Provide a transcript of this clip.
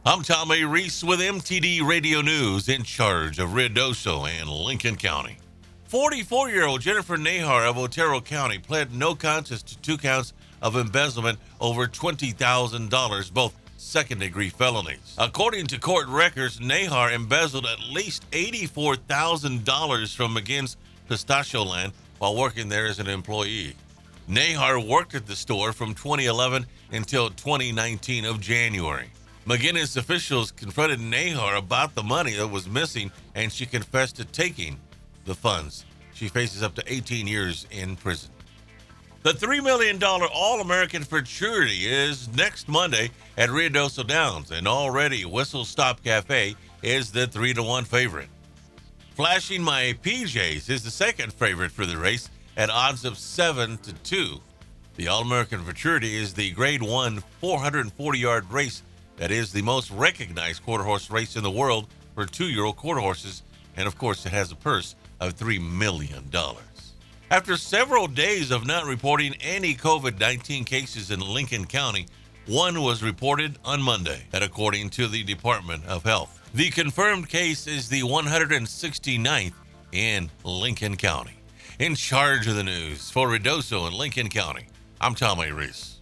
I'm Tommy Reese with MTD Radio News, in charge of Ruidoso and Lincoln County. 44-year-old Jennifer Nahar of Otero County pled no contest to 2 counts of embezzlement over $20,000, both second-degree felonies. According to court records, Nahar embezzled at least $84,000 from McGinn's Pistachio Land while working there as an employee. Nahar worked at the store from 2011 until 2019 of January. McGinnis officials confronted Nahar about the money that was missing, and she confessed to taking the funds. She faces up to 18 years in prison. The $3 million All-American Futurity is next Monday at Ruidoso Downs, and already Whistle Stop Cafe is the 3-1 favorite. Flashing My PJs is the second favorite for the race at odds of 7-2. The All-American Futurity is the Grade 1 440-yard race that is the most recognized quarter horse race in the world for 2-year-old quarter horses, and of course it has a purse of $3 million. After several days of not reporting any COVID-19 cases in Lincoln County, one was reported on Monday, and according to the Department of Health. The confirmed case is the 169th in Lincoln County. In charge of the news for Ruidoso and Lincoln County, I'm Tommy Reese.